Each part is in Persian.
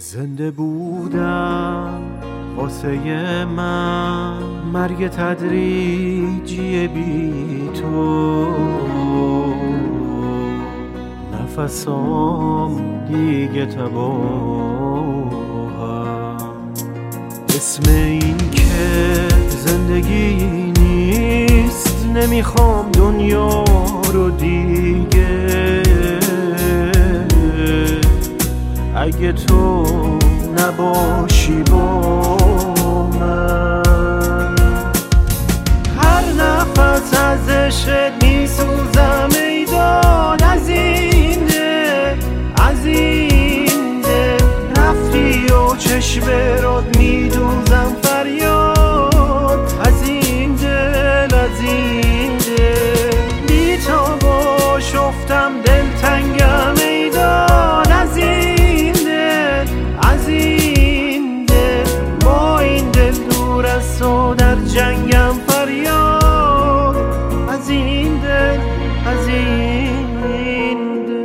زنده بودم واسه من مرگ تدریجی بی تو، نفسام دیگه تباهم. اسم این که زندگی نیست، نمیخوام دنیا رو دیگه. اگه تو نباشی با من، هر نفس از عشق میسوزم ایدان. از این دل، از این دل رفتی و چشم راد میدوزم فریاد. از این دل، از این دل بی تو باش افتم دلتنگم ایدان. از این دل، از این دل با این دل دور از تو در جنگم فریاد. از این دل، از این دل.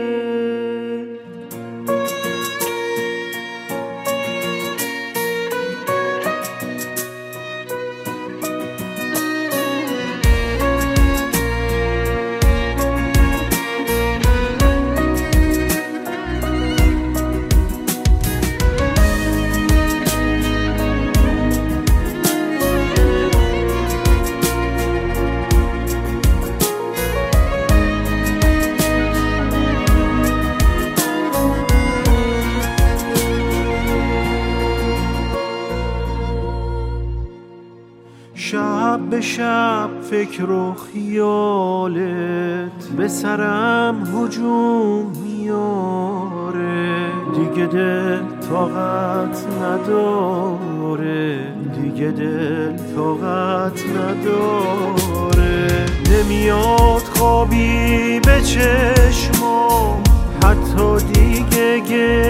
شب به شب فکر و خیالت به سرم هجوم میاره. دیگه دل طاقت نداره، دیگه دل طاقت نداره. نمیاد خوابی به چشمم، حتی دیگه